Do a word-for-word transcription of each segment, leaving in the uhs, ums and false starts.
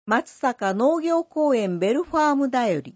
松阪農業公園ベルファームだより。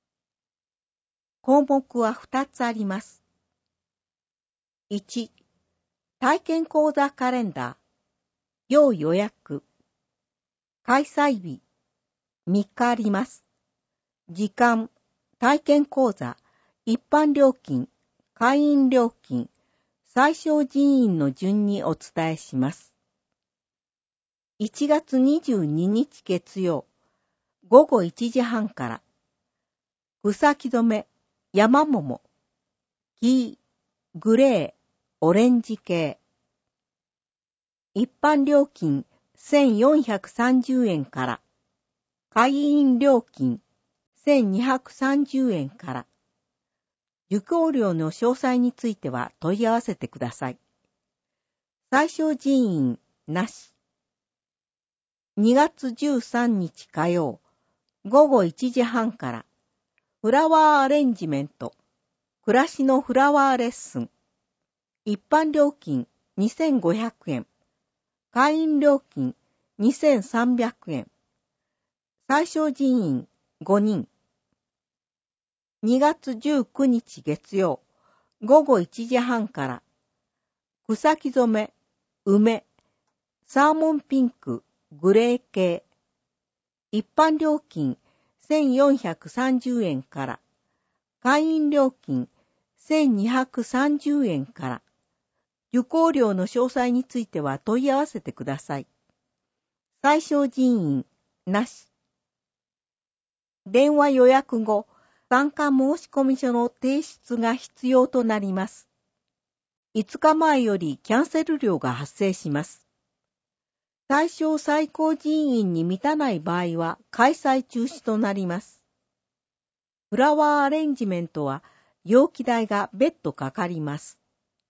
項目はふたつあります。いち、体験講座カレンダー。要予約。開催日。みっかあります。時間、体験講座、一般料金、会員料金、最小人員の順にお伝えします。いちがつにじゅうににち月曜、ごごいちじはんから、草木染め、山桃、黄、グレー、オレンジ系。一般料金せんよんひゃくさんじゅうえんから、会員料金せんにひゃくさんじゅうえんから。受講料の詳細については問い合わせてください。最小人員なし。にがつじゅうさんにち火曜、ごごいちじはんから、フラワーアレンジメント、暮らしのフラワーレッスン。一般料金にせんごひゃくえん、会員料金にせんさんびゃくえん。最小人員ごにん。にがつじゅうくにち月曜、ごごいちじはんから、草木染め、梅、サーモンピンク、グレー系。一般料金せんよんひゃくさんじゅうえんから、会員料金せんにひゃくさんじゅうえんから。受講料の詳細については問い合わせてください。最小人員なし。電話予約後、参加申込書の提出が必要となります。いつかまえよりキャンセル料が発生します。対象最高人員に満たない場合は開催中止となります。フラワーアレンジメントは容器代が別途かかります。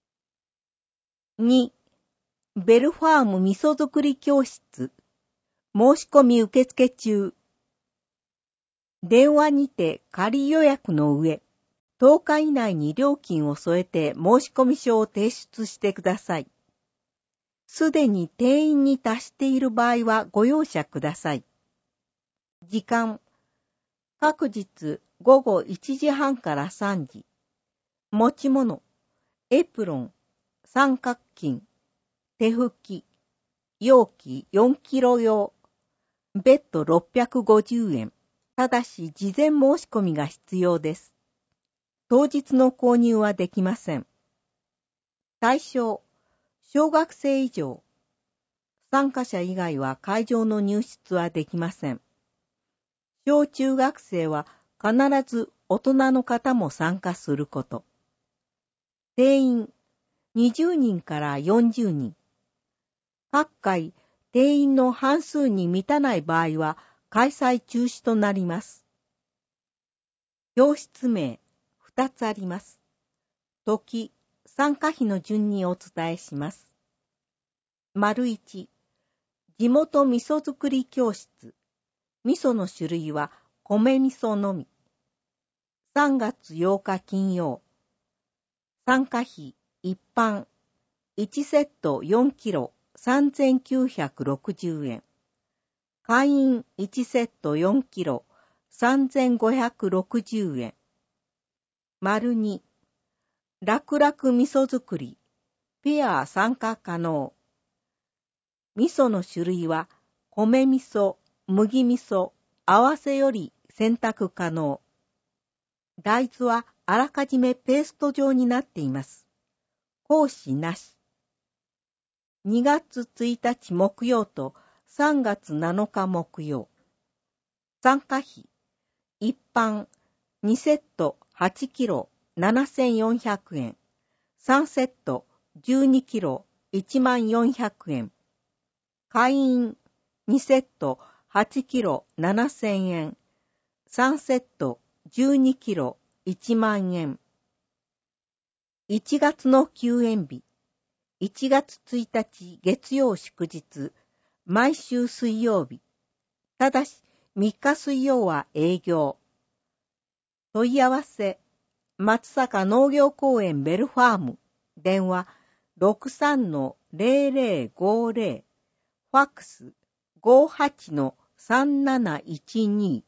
に、ベルファーム味噌作り教室。申し込み受付中。電話にて仮予約の上、とおか以内に料金を添えて申込書を提出してください。すでに定員に達している場合はご容赦ください。時間、各日ごごいちじはんからさんじ。持ち物、エプロン、三角巾、手拭き、容器よんキロ用、別途ろっぴゃくごじゅうえん。ただし事前申し込みが必要です。当日の購入はできません。対象、小学生以上。参加者以外は会場の入室はできません。小中学生は必ず大人の方も参加すること。定員にじゅうにんからよんじゅうにん。各回定員の半数に満たない場合は開催中止となります。教室名ふたつあります。時、参加費の順にお伝えします。丸いち、地元味噌作り教室。味噌の種類は米味噌のみ。さんがつようか金曜。参加費一般いちセットよんキロさんぜんきゅうひゃくろくじゅうえん。会員いちセットよんキロさんぜんごひゃくろくじゅうえん。丸に、楽々味噌作り、ペア参加可能。味噌の種類は米味噌、麦味噌、合わせより選択可能。大豆はあらかじめペースト状になっています。講師なし。にがつついたち木曜とさんがつなのか木曜。参加費。一般にセットはちキロななせんよんひゃくえん。さんセットじゅうにキロいちまんよんひゃくえん。会員にセットはちキロななせんえん。さんセットじゅうにキロいちまんえん。いちがつの休園日。いちがつついたち月曜祝日。毎週水曜日。ただしみっか水曜は営業。問い合わせ。松阪農業公園ベルファーム。電話 ろくさんのぜろぜろごぜろ。ファックス ごはちのさんなないちに